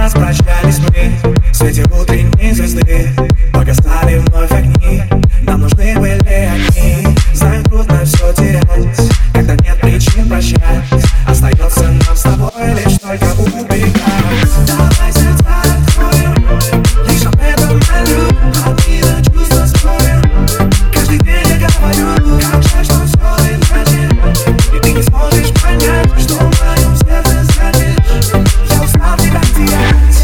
распрощались мы в свете утренней звезды. Погасали вновь огни, нам нужны были они. Знаю, трудно все терять, когда нет причин прощать. Остается нам с тобой лишь только убегать. Давай сердца откроем, лишь об этом молю. Обида, чувства скроем. Каждый день я говорю, как жаль, что все иначе. И ты не сможешь понять, что в моем сердце значишь. Я устал тебя терять.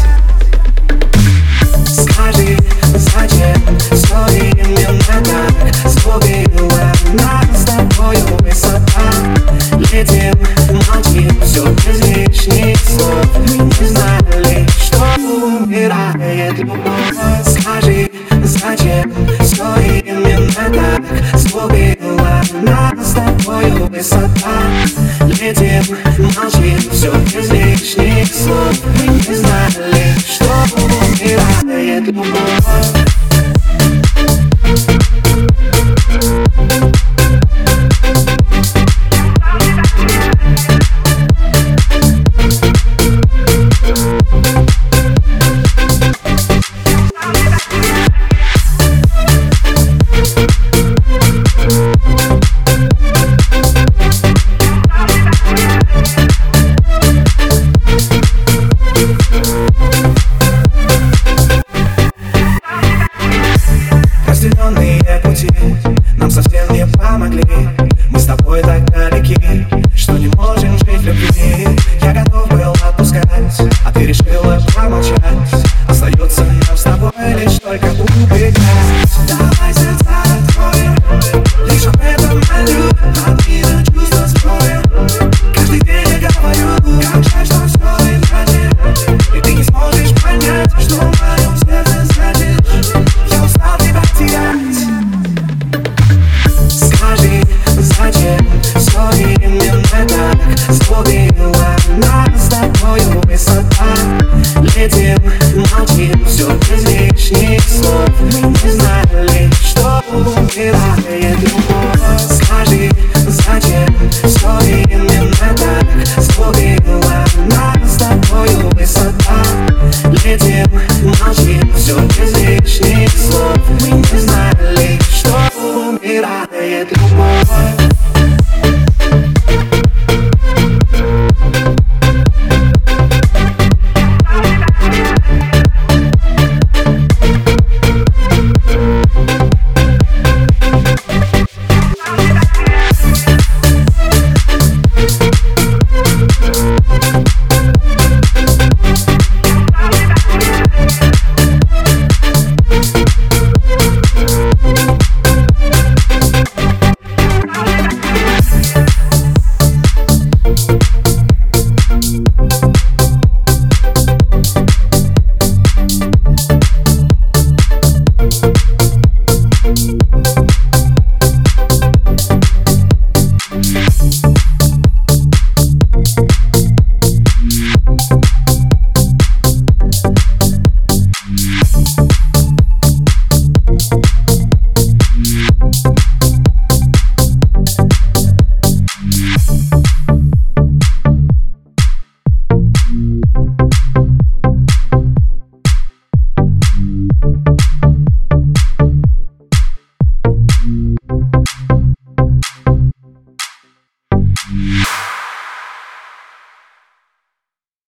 Скажи, зачем все именно так сгубила нас с тобою высота? Летим, молчим, все без лишних слов. Мы не знали, что умирает любовь. Скажи, зачем все именно так сгубила нас с тобою высота? Летим, молчим, все без лишних слов. Мы не знали, что умирает любовь. Разделенные пути нам совсем не помогли. Мы с тобой так далеки, что не можем жить в любви. Я готов был отпускать, а ты решила промолчать.